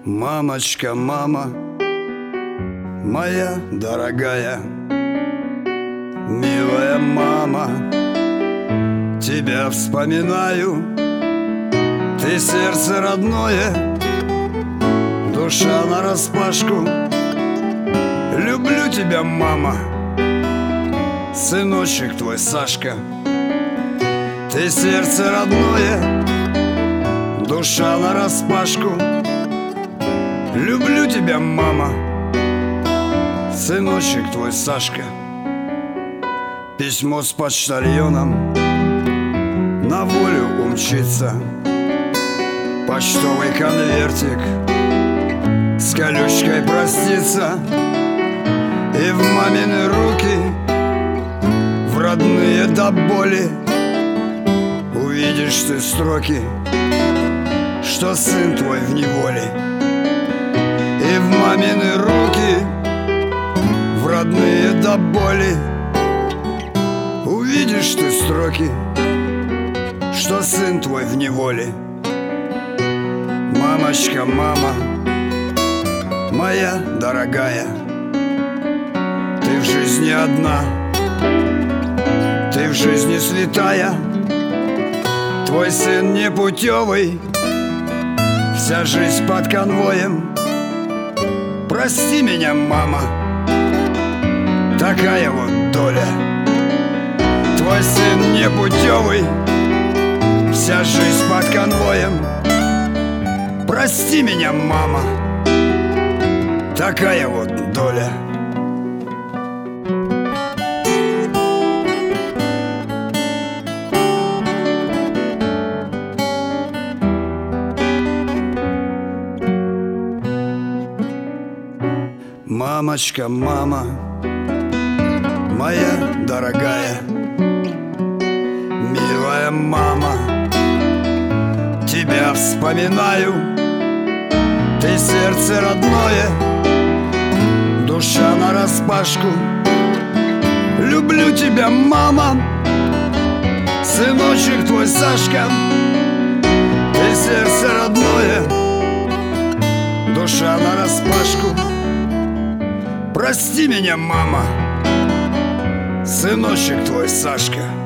Мамочка, мама, моя дорогая, милая мама, тебя вспоминаю. Ты сердце родное, душа нараспашку. Люблю тебя, мама, сыночек твой Сашка. Ты сердце родное, душа нараспашку. Люблю тебя, мама, сыночек твой Сашка. Письмо с почтальоном на волю умчится, почтовый конвертик с колючкой простится, и в мамины руки, в родные до боли, увидишь ты строки, что сын твой в неволе. И в мамины руки, в родные до боли, увидишь ты строки, что сын твой в неволе. Мамочка, мама, моя дорогая, ты в жизни одна, ты в жизни святая. Твой сын непутевый, вся жизнь под конвоем. Прости меня, мама, такая вот доля. Твой сын непутевый, вся жизнь под конвоем. Прости меня, мама, такая вот доля. Мамочка, мама, моя дорогая, милая мама, тебя вспоминаю. Ты сердце родное, душа нараспашку. Люблю тебя, мама, сыночек твой Сашка. Ты сердце родное, душа нараспашку. Прости меня, мама, сыночек твой Сашка.